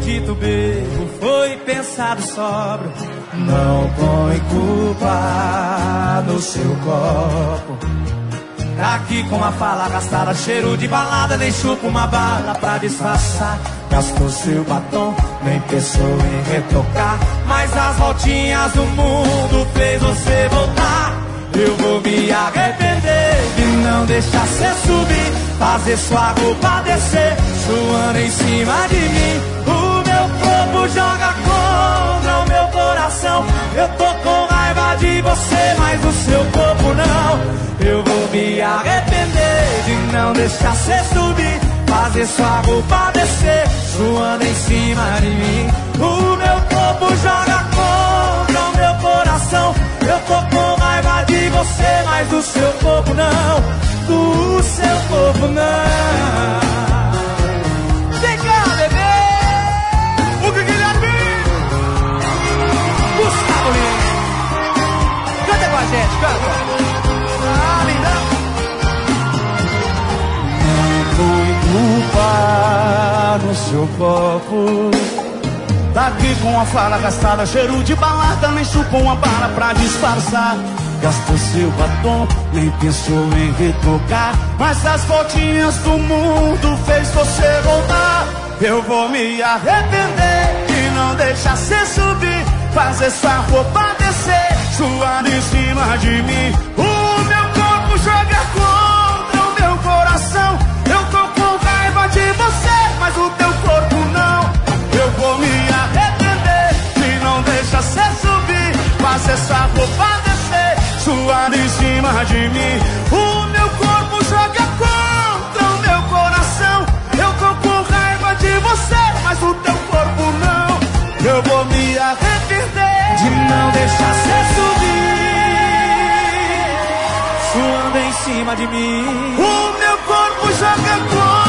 maldito bebo foi pensado sóbrio. Não põe culpa no seu copo. Tá aqui com a fala gastada, cheiro de balada, nem chupa uma bala pra disfarçar. Gastou seu batom, nem pensou em retocar, mas as voltinhas do mundo fez você voltar. Eu vou me arrepender de não deixar cê subir, fazer sua roupa descer, suando em cima de mim. O meu corpo joga contra o meu coração. Eu tô com raiva de você, mas do seu corpo não. Eu vou me arrepender de não deixar cê subir, fazer sua roupa descer, suando em cima de mim. O meu corpo joga contra o meu coração. Eu tô com raiva de você, mas do seu corpo não. Do seu corpo não. Vem cá, bebê. O Guilherme. Gustavo Lima. Canta com a gente, canta. Ah, lindão. Não foi culpa no seu copo. Tá aqui com a fala gastada, cheiro de balada, nem chupou uma bala pra disfarçar. Gastou seu batom, nem pensou em retocar, mas as voltinhas do mundo fez você voltar. Eu vou me arrepender de não deixar cê subir, fazer sua roupa descer, suar em cima de mim. O meu corpo joga contra o meu coração. Eu tô com raiva de você, mas o teu corpo não. Eu vou me arrepender de não deixar cê subir, fazer sua roupa descer, suar em cima de mim. O meu corpo joga contra o meu coração. Eu tô com raiva de você, mas o teu corpo não. Eu vou me arrepender de não deixar cê subir, suando em cima de mim. O meu corpo joga contra